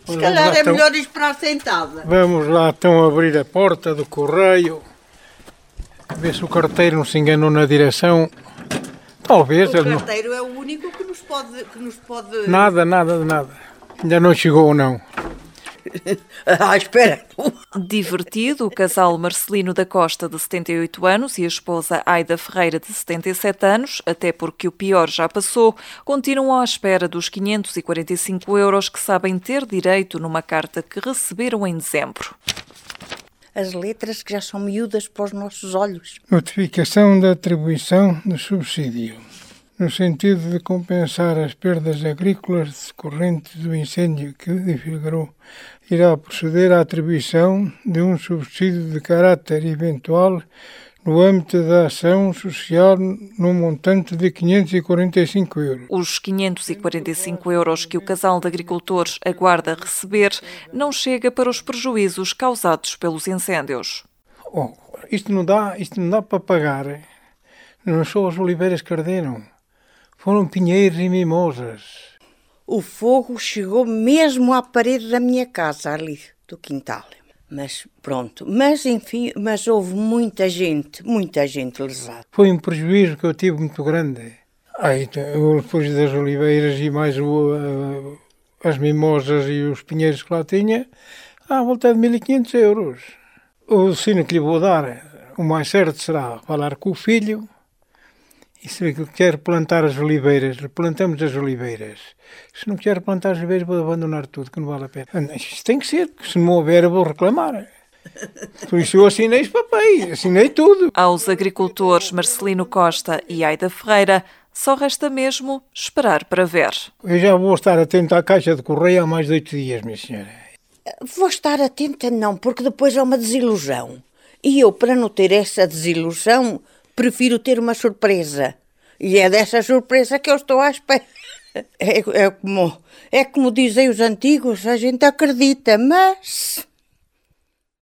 Se calhar é melhor esperar sentada. Vamos lá então abrir a porta do correio. Ver se o carteiro não se enganou na direção. Talvez. O carteiro é o único que nos pode... Nada. Ainda não chegou, não. Espera. Divertido, o casal Marcelino da Costa, de 78 anos, e a esposa Aida Ferreira, de 77 anos, até porque o pior já passou, continuam à espera dos 545 euros que sabem ter direito numa carta que receberam em dezembro. As letras que já são miúdas para os nossos olhos. Notificação da atribuição do subsídio. No sentido de compensar as perdas agrícolas decorrentes do incêndio que deflagrou, irá proceder à atribuição de um subsídio de caráter eventual no âmbito da ação social no montante de 545 euros. Os 545 euros que o casal de agricultores aguarda receber não chega para os prejuízos causados pelos incêndios. Isto não dá para pagar. Não são as oliveiras que arderam. Foram pinheiros e mimosas. O fogo chegou mesmo à parede da minha casa, ali, do quintal. Mas pronto, enfim, houve muita gente lesada. Foi um prejuízo que eu tive muito grande. Depois das oliveiras e mais as mimosas e os pinheiros que lá tinha, à volta de 1.500 euros. O destino que lhe vou dar, o mais certo será falar com o filho. E se ele quer plantar as oliveiras, plantamos as oliveiras. Se não quer plantar as oliveiras, vou abandonar tudo, que não vale a pena. Isto tem que ser, porque se não houver, eu vou reclamar. Por isso eu assinei os papéis, assinei tudo. Aos agricultores Marcelino Costa e Aida Ferreira, só resta mesmo esperar para ver. Eu já vou estar atento à caixa de correio há mais de 8 dias, minha senhora. Vou estar atenta não, porque depois é uma desilusão. E eu, para não ter essa desilusão, prefiro ter uma surpresa. E é dessa surpresa que eu estou à espera. É como dizem os antigos, a gente acredita, mas